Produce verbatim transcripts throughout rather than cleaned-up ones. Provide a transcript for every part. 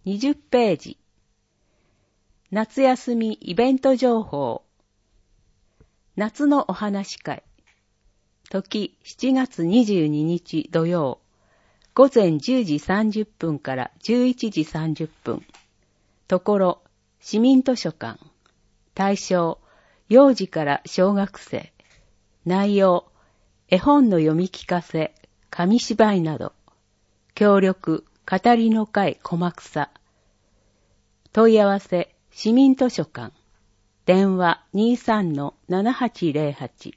にじゅっページ。夏休みイベント情報。夏のお話会。時しちがつにじゅうににち土曜。午前じゅうじさんじゅっぷんからじゅういちじさんじゅっぷん。ところ、市民図書館。対象、幼児から小学生。内容、絵本の読み聞かせ、紙芝居など。協力、語りの会小草。問い合わせ、市民図書館。電話 にじゅうさんのななはちゼロはち。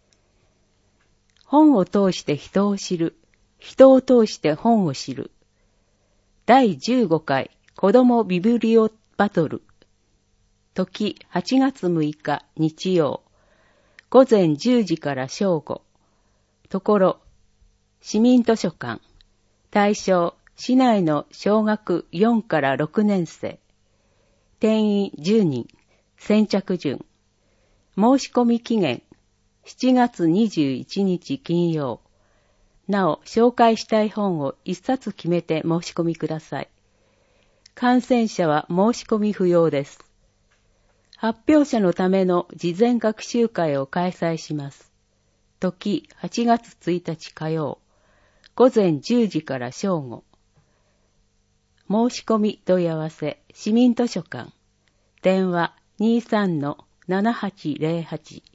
本を通して人を知る。人を通して本を知る。だいじゅうごかい子どもビブリオバトル。時はちがつむいか日曜。午前じゅうじから正午。ところ、市民図書館。対象、市内の小学よんからろくねん生。定員じゅうにん。先着順。申し込み期限、しちがつにじゅういちにち金曜。なお、紹介したい本を一冊決めて申し込みください。感染者は申し込み不要です。発表者のための事前学習会を開催します。時はちがつついたち火曜。午前じゅうじから正午。申し込み問い合わせ、市民図書館。電話 にじゅうさんのななはちゼロはち。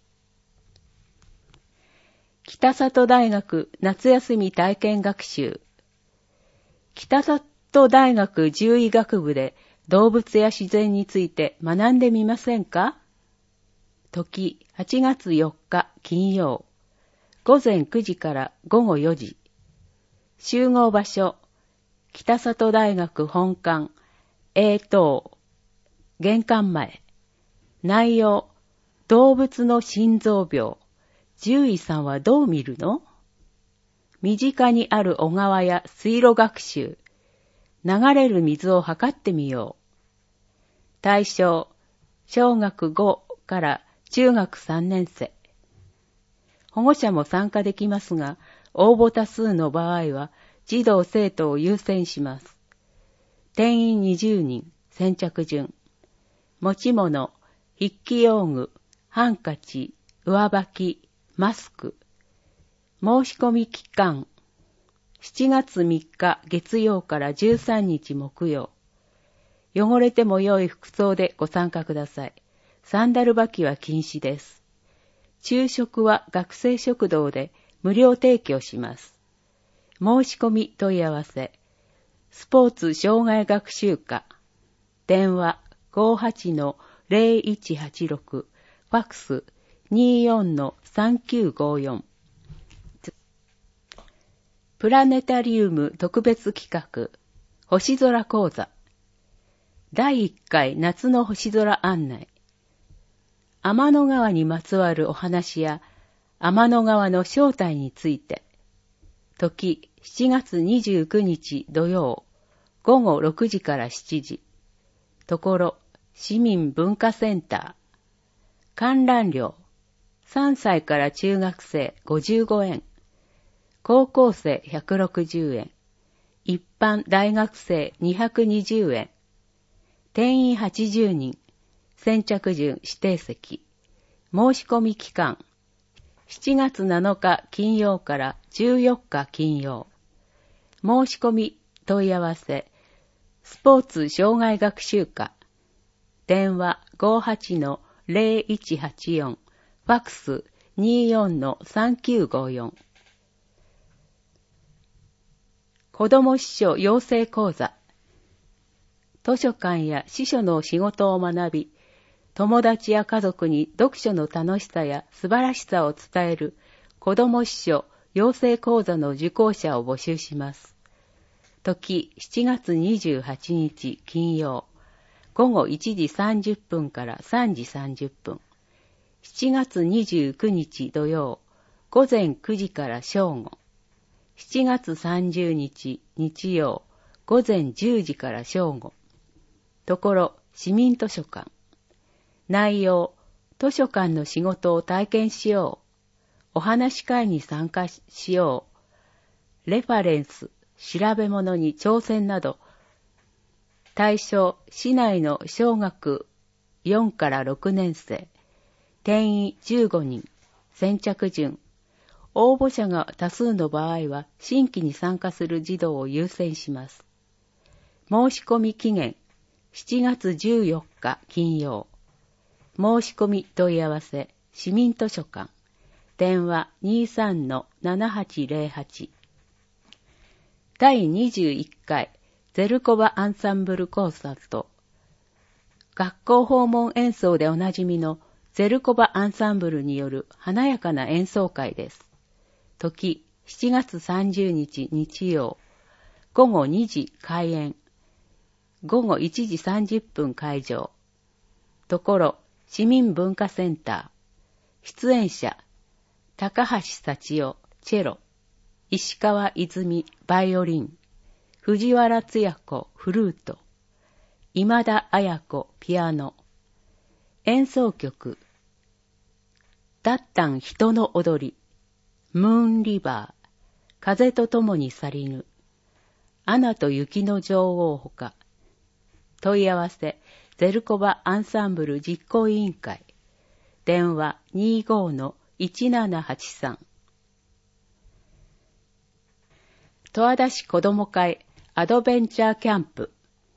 北里大学夏休み体験学習。北里大学獣医学部で動物や自然について学んでみませんか？時はちがつよっか金曜。午前くじからごごよじ。集合場所、北里大学本館、A棟、玄関前。内容、動物の心臓病。獣医さんはどう見るの？身近にある小川や水路学習。流れる水を測ってみよう。対象、小学ごから中学さんねん生。保護者も参加できますが、応募多数の場合は児童生徒を優先します。定員にじゅうにん、先着順。持ち物、筆記用具、ハンカチ、上履き、マスク。申し込み期間、しちがつみっか月曜からじゅうさんにち木曜。汚れても良い服装でご参加ください。サンダル履きは禁止です。昼食は学生食堂で無料提供します。申し込み問い合わせ、スポーツ障害学習課。電話 ごじゅうはちのゼロいちはちろく、ファックス にじゅうよんのさんきゅうごよん。プラネタリウム特別企画、星空講座。だいいっかい夏の星空案内。天の川にまつわるお話や、天の川の正体について。時しちがつにじゅうくにち土曜、ごごろくじからしちじ。ところ、市民文化センター。観覧料、さんさいから中学生ごじゅうごえん。高校生ひゃくろくじゅうえん。一般大学生にひゃくにじゅうえん。定員はちじゅうにん。先着順指定席。申し込み期間。しちがつなのか金曜からじゅうよっか金曜。申し込み問い合わせ。スポーツ障害学習課。電話 ごじゅうはちのゼロいちはちよん。ファックス にじゅうよんのさんきゅうごよん。子ども司書養成講座。図書館や司書の仕事を学び、友達や家族に読書の楽しさや素晴らしさを伝える子ども司書養成講座の受講者を募集します。時しちがつにじゅうはちにち金曜、ごごいちじさんじゅっぷんからさんじさんじゅっぷん。しちがつにじゅうくにち土曜、ごぜんくじから正午。しちがつさんじゅうにち日曜、ごぜんじゅうじから正午。ところ、市民図書館。内容、図書館の仕事を体験しよう。お話し会に参加しよう。レファレンス、調べ物に挑戦など、 対象、市内の小学よんからろくねん生。定員じゅうごにん。先着順。応募者が多数の場合は、新規に参加する児童を優先します。申し込み期限、しちがつじゅうよっか金曜。申し込み問い合わせ、市民図書館。電話 にじゅうさんのななはちゼロはち。だいにじゅういっかいゼルコバアンサンブルコンサート。学校訪問演奏でおなじみのゼルコバアンサンブルによる華やかな演奏会です。時、しちがつさんじゅうにち日曜。ごごにじ開演。ごごいちじさんじゅっぷん会場。ところ、市民文化センター。出演者、高橋幸代、チェロ。石川泉、バイオリン。藤原つや子、フルート。今田彩子、ピアノ。演奏曲。ダッタン人の踊り。ムーンリバー。風とともに去りぬ。アナと雪の女王ほか。問い合わせ、ゼルコバアンサンブル実行委員会。電話 にじゅうごのいちななはちさん。十和田市子ども会アドベンチャーキャンプ。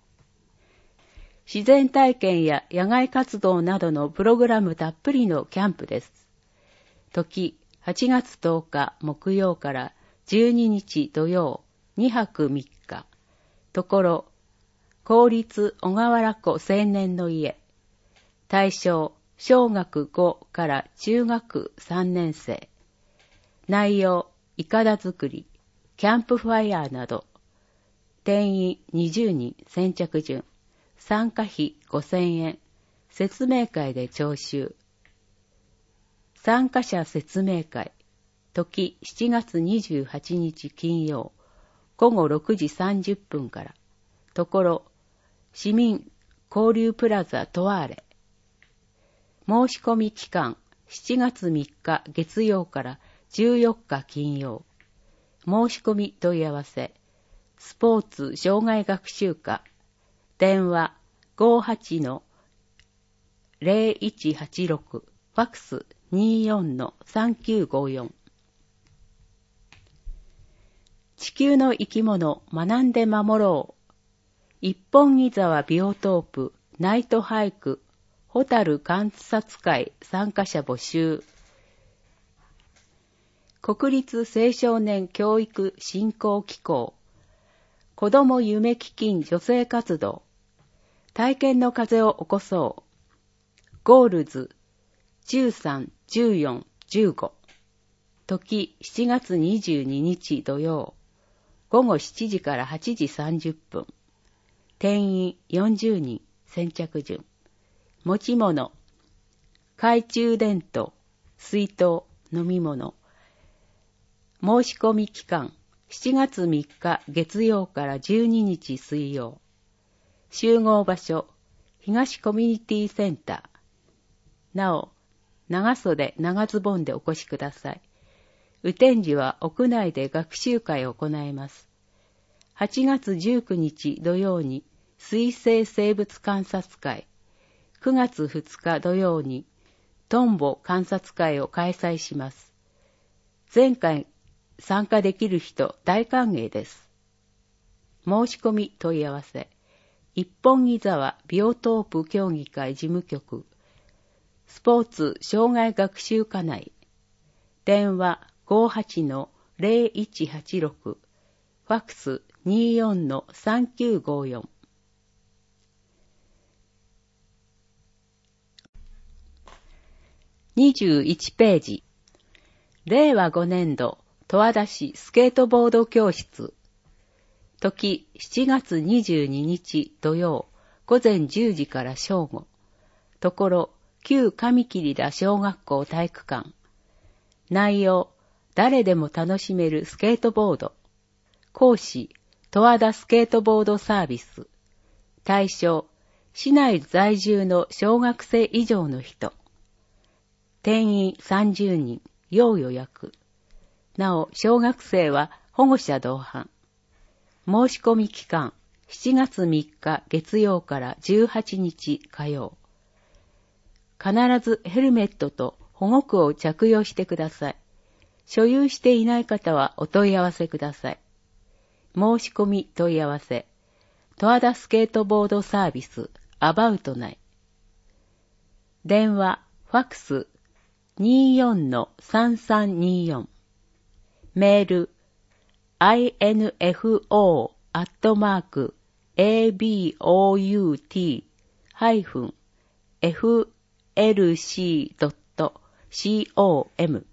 自然体験や野外活動などのプログラムたっぷりのキャンプです。時、はちがつとおか木曜からじゅうににち土曜、にはくみっか。ところ、公立小川原湖青年の家。対象、小学ごから中学さんねん生。内容、いかだ作り、キャンプファイヤーなど。定員にじゅうにん先着順。参加費ごせんえん。説明会で徴収。参加者説明会。時しちがつにじゅうはちにち金曜。ごごろくじさんじゅっぷんから。ところ、市民交流プラザトワーレ。申し込み期間、しちがつみっか月曜からじゅうよっか金曜。申し込み問い合わせ、スポーツ障害学習課。電話 ごじゅうはちのゼロいちはちろく。ファックス にじゅうよんのさんきゅうごよん。地球の生き物学んで守ろう。一本木沢ビオトープナイトハイクホタル観察会参加者募集。国立青少年教育振興機構子ども夢基金女性活動体験の風を起こそう。ゴールズじゅうさん、じゅうよん、じゅうご。時しちがつにじゅうににち土曜。ごごしちじからはちじさんじゅっぷん。定員よんじゅうにん先着順。持ち物。懐中電灯、水筒、飲み物。申し込み期間。しちがつみっか月曜からじゅうににち水曜。集合場所、東コミュニティセンター。なお、長袖長ズボンでお越しください。雨天時は屋内で学習会を行います。はちがつじゅうくにち土曜に水生生物観察会、くがつふつか土曜にトンボ観察会を開催します。前回参加できる人大歓迎です。申し込み問い合わせ、一本木沢ビオトープ協議会事務局、スポーツ障害学習課内、電話ごじゅうはちのゼロいちはちろく、ファックス にじゅうよんのさんきゅうごよん。にじゅういちページ。れいわごねんど十和田市スケートボード教室。時しちがつにじゅうににち土曜ごぜんじゅうじから正午。ところ旧上切田小学校体育館。内容、誰でも楽しめるスケートボード。講師、十和田スケートボードサービス。対象、市内在住の小学生以上の人。定員さんじゅうにん、要予約。なお、小学生は保護者同伴。申し込み期間、 しちがつみっか月曜からじゅうはちにち火曜。必ずヘルメットと保護具を着用してください。所有していない方はお問い合わせください。申し込み問い合わせ。十和田スケートボードサービスアバウト内。電話、ファックス にじゅうよんのさんさんにじゅうよん。メール、アイエヌエフオー アットマーク、エービーオーユーティー ハイフン、エフエルシー ドット コム。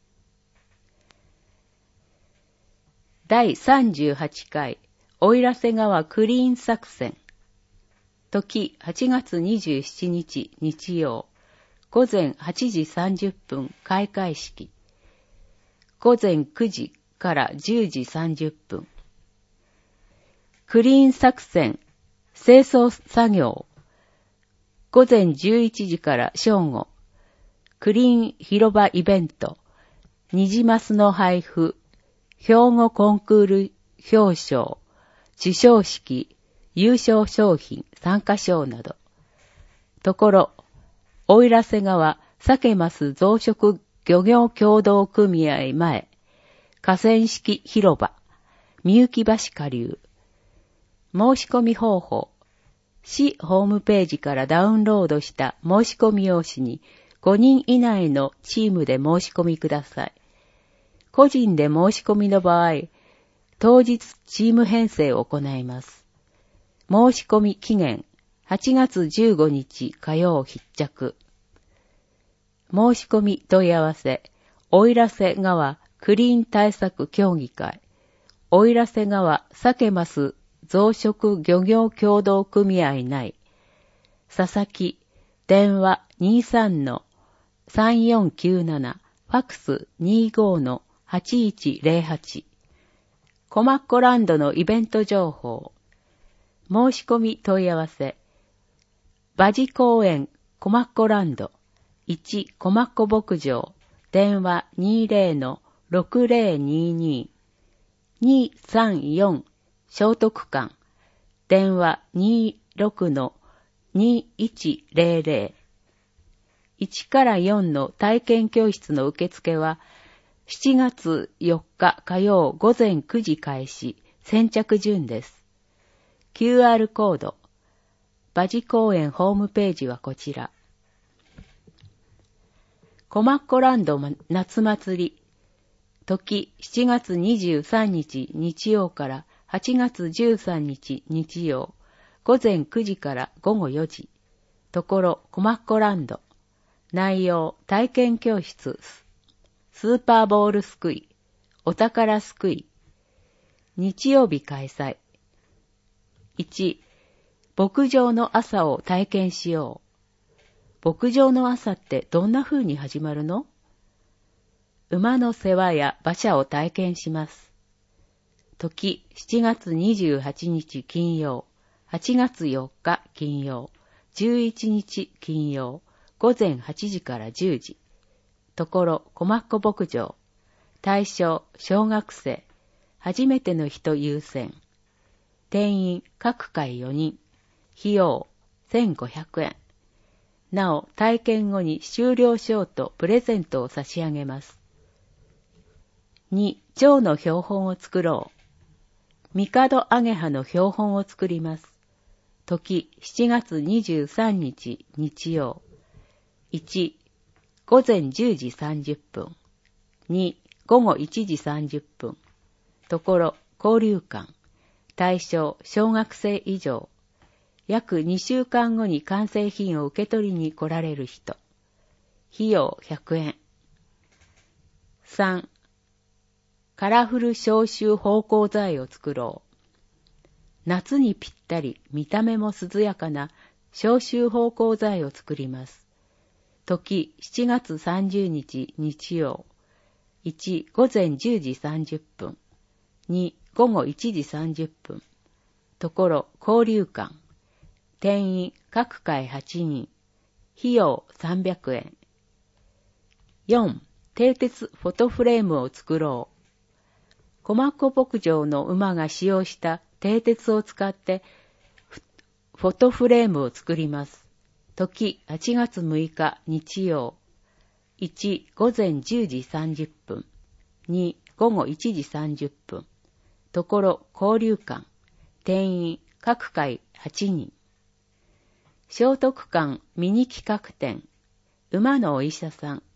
だいさんじゅうはちかい、奥入瀬川クリーン作戦。時はちがつにじゅうしちにち日曜。午前はちじさんじゅっぷん開会式。午前くじからじゅうじさんじゅっぷん。クリーン作戦、清掃作業。午前じゅういちじから正午。クリーン広場イベント。ニジマスの配布。兵庫コンクール表彰。授賞式。優勝商品、参加賞など。ところ、奥入瀬川鮭マス増殖漁業協同組合前、河川敷広場、みゆき橋下流。申し込み方法。市ホームページからダウンロードした申し込み用紙にごにん以内のチームで申し込みください。個人で申し込みの場合、当日チーム編成を行います。申し込み期限はちがつじゅうごにち火曜必着。申し込み問い合わせ、奥入瀬川クリーン対策協議会、奥入瀬川鮭マス増殖漁業協同組合内、佐々木、電話 にじゅうさんのさんよんきゅうなな、ファックス にじゅうごのはちいちゼロはち。コマッコランドのイベント情報。申し込み問い合わせ。馬事公園コマッコランドいちコマッコ牧場電話 にじゅうのろくゼロにーにー にさんよん聖徳館電話 にじゅうろくのにいちゼロゼロ いちからよんの体験教室の受付はしちがつよっか火曜午前くじ開始、先着順です。キューアール コード。馬事公園ホームページはこちら。コマッコランド夏祭り。時しちがつにじゅうさんにち日曜からはちがつじゅうさんにち日曜。午前くじからごごよじ。ところコマッコランド。内容体験教室。スーパーボールすくい。お宝すくい。日曜日開催。いち. 牧場の朝を体験しよう。牧場の朝ってどんな風に始まるの？馬の世話や馬車を体験します。時しちがつにじゅうはちにち金曜、はちがつよっか金曜、じゅういちにち金曜、午前はちじからじゅうじ。ところコマッコ牧場。対象小学生。初めての人優先。定員各回よにん。費用せんごひゃくえん。なお体験後に終了証とプレゼントを差し上げます。に. 蝶の標本を作ろう。帝アゲハの標本を作ります。時しちがつにじゅうさんにち日曜。いち. 午前じゅうじさんじゅっぷん。に. 午後いちじさんじゅっぷん。ところ交流館。対象小学生以上。約にしゅうかんごに完成品を受け取りに来られる人。費用ひゃくえん。さん. カラフル消臭芳香剤を作ろう。夏にぴったり見た目も涼やかな消臭芳香剤を作ります。時しちがつさんじゅうにち日曜。いち. 午前じゅうじさんじゅっぷん。に. 午後いちじさんじゅっぷん。ところ交流館。定員各回はちにん。費用さんびゃくえん。よん. 蹄鉄フォトフレームを作ろう。コマッコ牧場の馬が使用した蹄鉄を使ってフォトフレームを作ります。時はちがつむいか日曜。いち、午前じゅうじさんじゅっぷん。に、午後いちじさんじゅっぷん。ところ交流館。定員各回はちにん。聖徳館ミニ企画展。馬のお医者さん。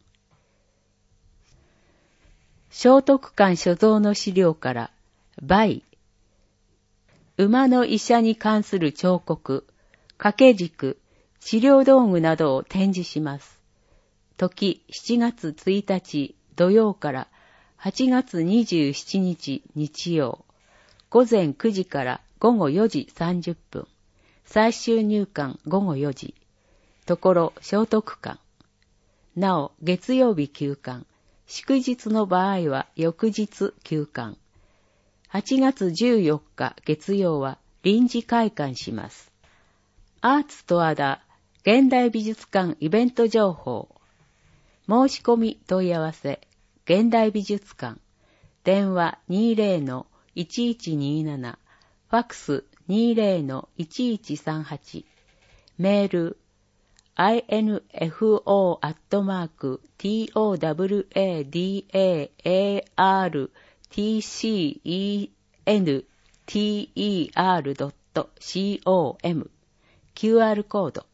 聖徳館所蔵の資料から梅、馬の医者に関する彫刻、掛け軸、治療道具などを展示します。時しちがつついたち土曜からはちがつにじゅうしちにち日曜、午前くじから午後よじさんじゅっぷん、最終入館午後よじ、ところ聖徳館。なお月曜日休館、祝日の場合は翌日休館。はちがつじゅうよっか月曜は臨時開館します。アーツとあだ現代美術館イベント情報。申し込み問い合わせ、現代美術館。電話 にじゅうのいちいちにーなな、ファックス にじゅうのいちいちさんはち、メール アイエヌエフオー アットマーク トワダエーダアールティーシーイーエヌティーイーアールドットコム キューアール コード。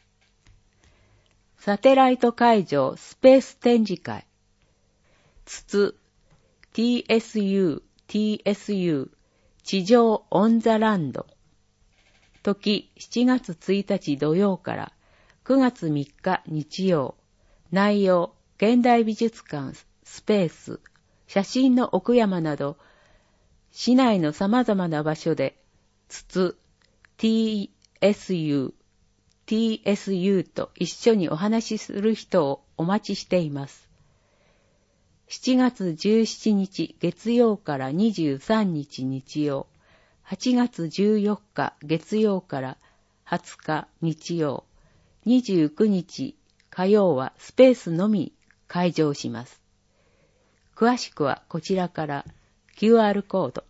サテライト会場スペース展示会。筒 ティーエスユー ティーエスユー 地上オンザランド。時しちがつついたち土曜からくがつみっか日曜。内容現代美術館スペース、写真の奥山など市内の様々な場所で筒 ティーエスユー ティーエスユー と一緒にお話しする人をお待ちしています。しちがつじゅうしちにち月曜からにじゅうさんにち日曜、はちがつじゅうよっか月曜からはつか日曜、にじゅうくにち火曜はスペースのみ開場します。詳しくはこちらから キューアール コード。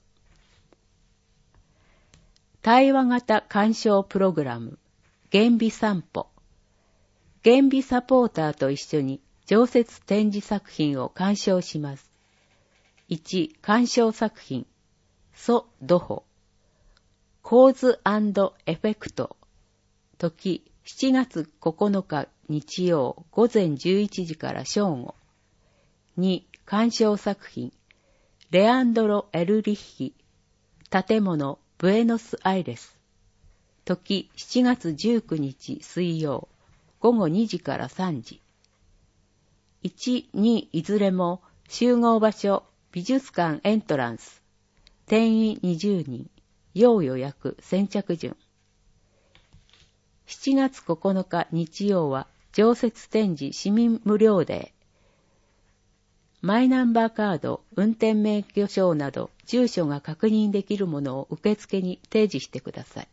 対話型鑑賞プログラム原美散歩。原美サポーターと一緒に常設展示作品を鑑賞します。いち、鑑賞作品。ソ・ドホ。構図&エフェクト。時、しちがつここのか日曜午前じゅういちじから正午。に、鑑賞作品。レアンドロ・エルリッヒ。建物、ブエノスアイレス。時しちがつじゅうくにち水曜、午後にじからさんじ。いち、にいずれも集合場所、美術館エントランス。定員にじゅうにん、要予約先着順。しちがつここのか日曜は常設展示市民無料デー。マイナンバーカード、運転免許証など住所が確認できるものを受付に提示してください。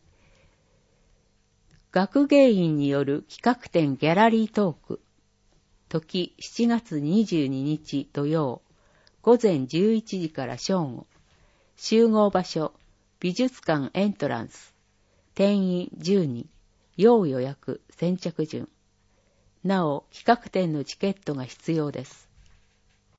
学芸員による企画展ギャラリートーク。時しちがつにじゅうににち土曜、午前じゅういちじから正午。集合場所、美術館エントランス。定員じゅうにん、要予約先着順。なお、企画展のチケットが必要です。